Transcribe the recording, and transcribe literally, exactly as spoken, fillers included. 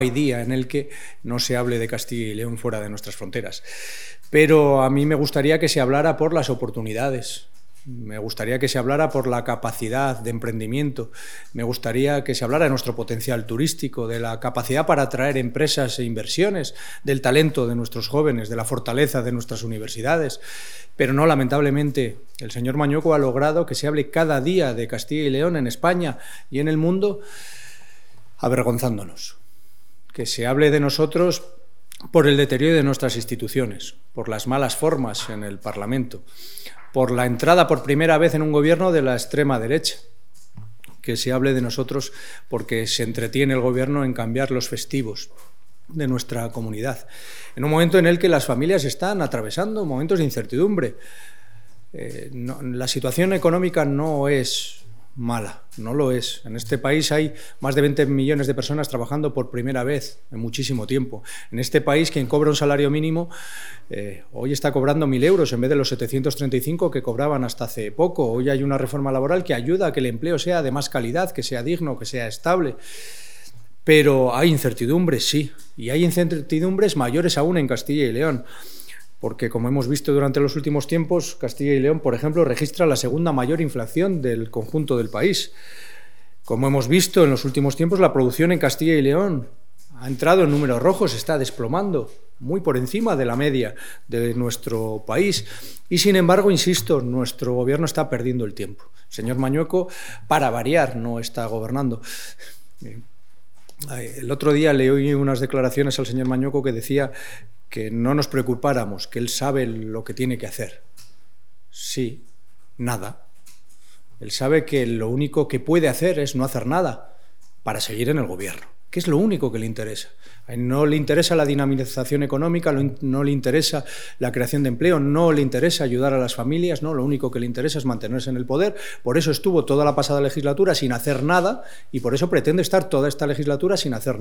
hay día en el que no se hable de Castilla y León fuera de nuestras fronteras. Pero a mí me gustaría que se hablara por las oportunidades, me gustaría que se hablara por la capacidad de emprendimiento, me gustaría que se hablara de nuestro potencial turístico, de la capacidad para atraer empresas e inversiones, del talento de nuestros jóvenes, de la fortaleza de nuestras universidades. Pero no, lamentablemente, el señor Mañueco ha logrado que se hable cada día de Castilla y León en España y en el mundo, avergonzándonos. Que se hable de nosotros por el deterioro de nuestras instituciones, por las malas formas en el Parlamento, por la entrada por primera vez en un gobierno de la extrema derecha. Que se hable de nosotros porque se entretiene el gobierno en cambiar los festivos de nuestra comunidad, en un momento en el que las familias están atravesando momentos de incertidumbre. Eh, no, la situación económica no es mala, no lo es. En este país hay más de veinte millones de personas trabajando por primera vez en muchísimo tiempo. En este país, quien cobra un salario mínimo eh, hoy está cobrando mil euros en vez de los setecientos treinta y cinco que cobraban hasta hace poco. Hoy hay una reforma laboral que ayuda a que el empleo sea de más calidad, que sea digno, que sea estable. Pero hay incertidumbres, sí, y hay incertidumbres mayores aún en Castilla y León. Porque, como hemos visto durante los últimos tiempos, Castilla y León, por ejemplo, registra la segunda mayor inflación del conjunto del país. Como hemos visto en los últimos tiempos, la producción en Castilla y León ha entrado en números rojos, está desplomando, muy por encima de la media de nuestro país. Y, sin embargo, insisto, nuestro gobierno está perdiendo el tiempo. El señor Mañueco, para variar, no está gobernando. El otro día le oí unas declaraciones al señor Mañueco que decía que no nos preocupáramos, que él sabe lo que tiene que hacer. Sí, nada. Él sabe que lo único que puede hacer es no hacer nada para seguir en el gobierno, que es lo único que le interesa. A él no le interesa la dinamización económica, no le interesa la creación de empleo, no le interesa ayudar a las familias, no, lo único que le interesa es mantenerse en el poder. Por eso estuvo toda la pasada legislatura sin hacer nada y por eso pretende estar toda esta legislatura sin hacer nada.